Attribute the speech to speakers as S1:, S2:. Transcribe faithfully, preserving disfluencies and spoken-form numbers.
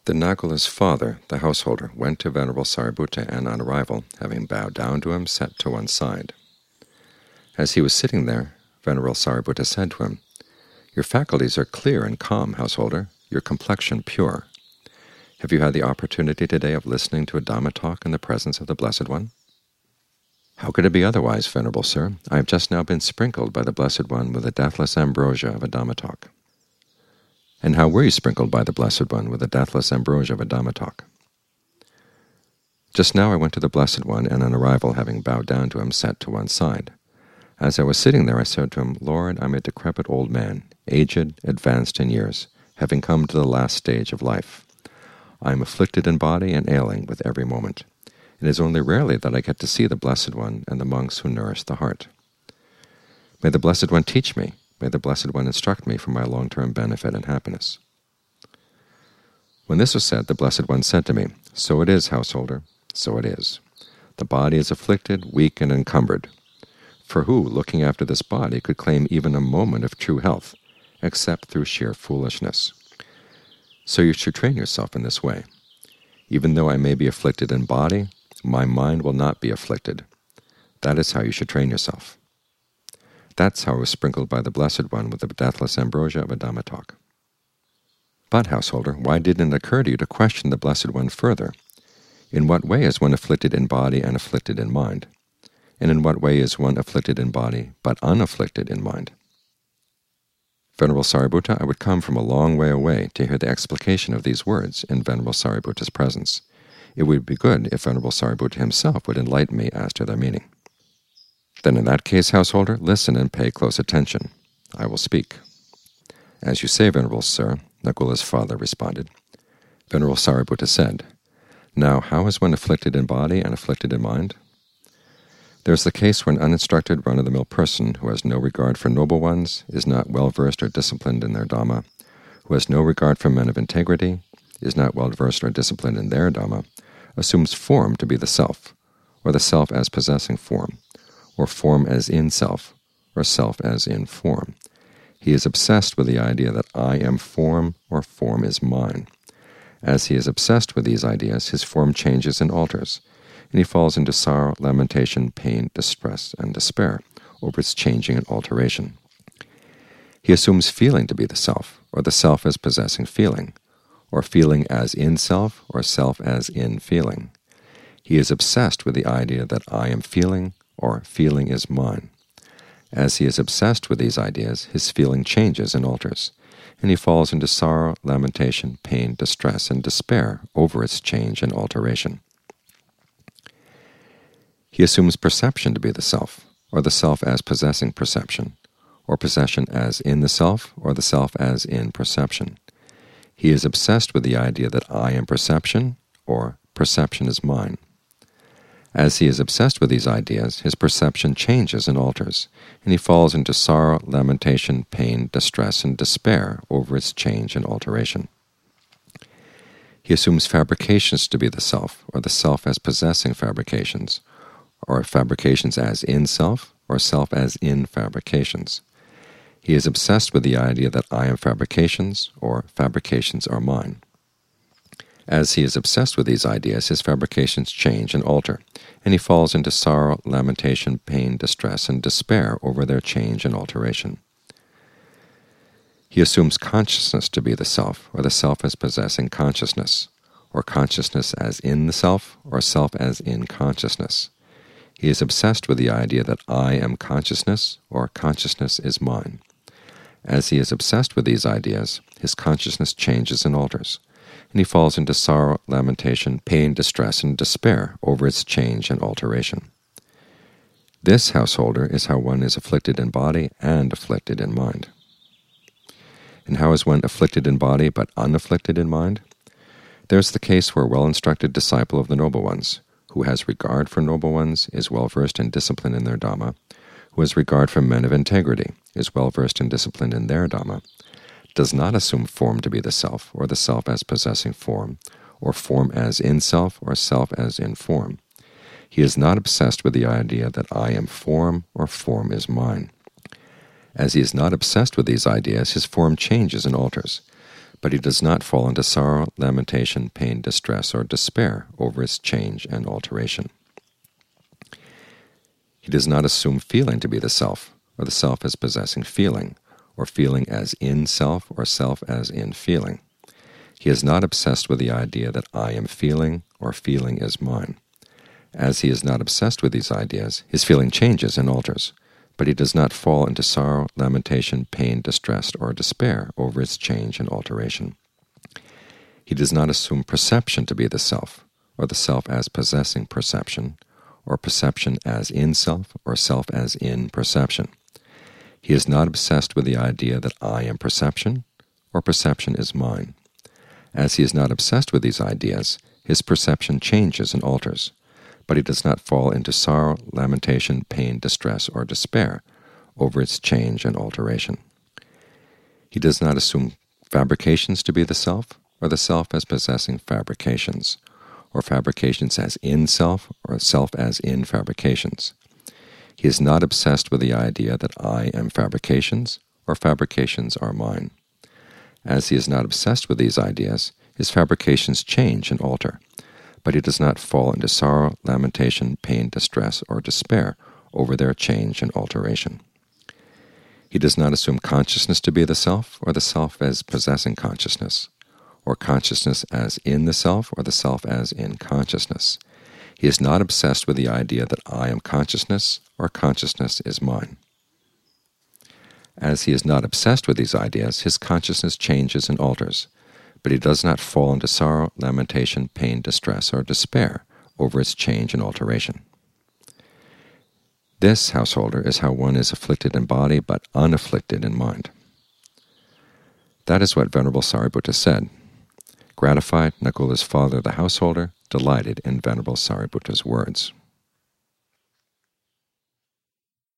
S1: The Nagula's father, the householder, went to Venerable Sariputta and, on arrival, having bowed down to him, sat to one side. As he was sitting there, Venerable Sariputta said to him, "Your faculties are clear and calm, householder, your complexion pure. Have you had the opportunity today of listening to a Dhamma talk in the presence of the Blessed One?" "How could it be otherwise, Venerable Sir? I have just now been sprinkled by the Blessed One with the deathless ambrosia of a Dhamma talk." "And how were you sprinkled by the Blessed One with the deathless ambrosia of a Dhamma talk?" "Just now I went to the Blessed One, and on arrival, having bowed down to him, sat to one side. As I was sitting there, I said to him, 'Lord, I am a decrepit old man, aged, advanced in years, having come to the last stage of life. I am afflicted in body and ailing with every moment. It is only rarely that I get to see the Blessed One and the monks who nourish the heart. May the Blessed One teach me. May the Blessed One instruct me for my long-term benefit and happiness.' When this was said, the Blessed One said to me, 'So it is, householder, so it is. The body is afflicted, weak, and encumbered. For who, looking after this body, could claim even a moment of true health, except through sheer foolishness? So you should train yourself in this way. Even though I may be afflicted in body, my mind will not be afflicted. That is how you should train yourself.' That's how I was sprinkled by the Blessed One with the deathless ambrosia of a Dhamma talk." "But, householder, why didn't it occur to you to question the Blessed One further? In what way is one afflicted in body and afflicted in mind? And in what way is one afflicted in body but unafflicted in mind?" "Venerable Sariputta, I would come from a long way away to hear the explication of these words in Venerable Sariputta's presence. It would be good if Venerable Sariputta himself would enlighten me as to their meaning." "Then in that case, householder, listen and pay close attention. I will speak." "As you say, Venerable Sir," Nagula's father responded. Venerable Sariputta said, "Now how is one afflicted in body and afflicted in mind? There is the case where an uninstructed run-of-the-mill person who has no regard for noble ones, is not well-versed or disciplined in their Dhamma, who has no regard for men of integrity, is not well-versed or disciplined in their Dhamma, assumes form to be the self, or the self as possessing form, or form as in self, or self as in form. He is obsessed with the idea that I am form, or form is mine. As he is obsessed with these ideas, his form changes and alters, and he falls into sorrow, lamentation, pain, distress, and despair over its changing and alteration. He assumes feeling to be the self, or the self as possessing feeling, or feeling as in self, or self as in feeling. He is obsessed with the idea that I am feeling, or feeling is mine. As he is obsessed with these ideas, his feeling changes and alters, and he falls into sorrow, lamentation, pain, distress, and despair over its change and alteration. He assumes perception to be the self, or the self as possessing perception, or possession as in the self, or the self as in perception. He is obsessed with the idea that I am perception, or perception is mine. As he is obsessed with these ideas, his perception changes and alters, and he falls into sorrow, lamentation, pain, distress, and despair over its change and alteration. He assumes fabrications to be the self, or the self as possessing fabrications, or fabrications as in self, or self as in fabrications. He is obsessed with the idea that I am fabrications, or fabrications are mine. As he is obsessed with these ideas, his fabrications change and alter, and he falls into sorrow, lamentation, pain, distress, and despair over their change and alteration. He assumes consciousness to be the self, or the self as possessing consciousness, or consciousness as in the self, or self as in consciousness. He is obsessed with the idea that I am consciousness, or consciousness is mine. As he is obsessed with these ideas, his consciousness changes and alters, and he falls into sorrow, lamentation, pain, distress, and despair over its change and alteration. This, householder, is how one is afflicted in body and afflicted in mind. And how is one afflicted in body but unafflicted in mind? There is the case where a well-instructed disciple of the noble ones, who has regard for noble ones, is well-versed and disciplined in their Dhamma, who has regard for men of integrity, is well-versed and disciplined in their Dhamma, does not assume form to be the self, or the self as possessing form, or form as in self, or self as in form. He is not obsessed with the idea that I am form, or form is mine. As he is not obsessed with these ideas, his form changes and alters, but he does not fall into sorrow, lamentation, pain, distress, or despair over its change and alteration. He does not assume feeling to be the self, or the self as possessing feeling, or feeling as in self, or self as in feeling. He is not obsessed with the idea that I am feeling, or feeling is mine. As he is not obsessed with these ideas, his feeling changes and alters, but he does not fall into sorrow, lamentation, pain, distress, or despair over its change and alteration. He does not assume perception to be the self, or the self as possessing perception, or perception as in self, or self as in perception. He is not obsessed with the idea that I am perception, or perception is mine. As he is not obsessed with these ideas, his perception changes and alters, but he does not fall into sorrow, lamentation, pain, distress, or despair over its change and alteration. He does not assume fabrications to be the self, or the self as possessing fabrications, or fabrications as in self, or self as in fabrications. He is not obsessed with the idea that I am fabrications, or fabrications are mine. As he is not obsessed with these ideas, his fabrications change and alter, but he does not fall into sorrow, lamentation, pain, distress, or despair over their change and alteration. He does not assume consciousness to be the self, or the self as possessing consciousness, or consciousness as in the self, or the self as in consciousness. He is not obsessed with the idea that I am consciousness, or consciousness is mine. As he is not obsessed with these ideas, his consciousness changes and alters, but he does not fall into sorrow, lamentation, pain, distress, or despair over its change and alteration. This, householder, is how one is afflicted in body, but unafflicted in mind. That is what Venerable Sariputta said. Gratified, Nakula's father, the householder, delighted in Venerable Sariputta's words.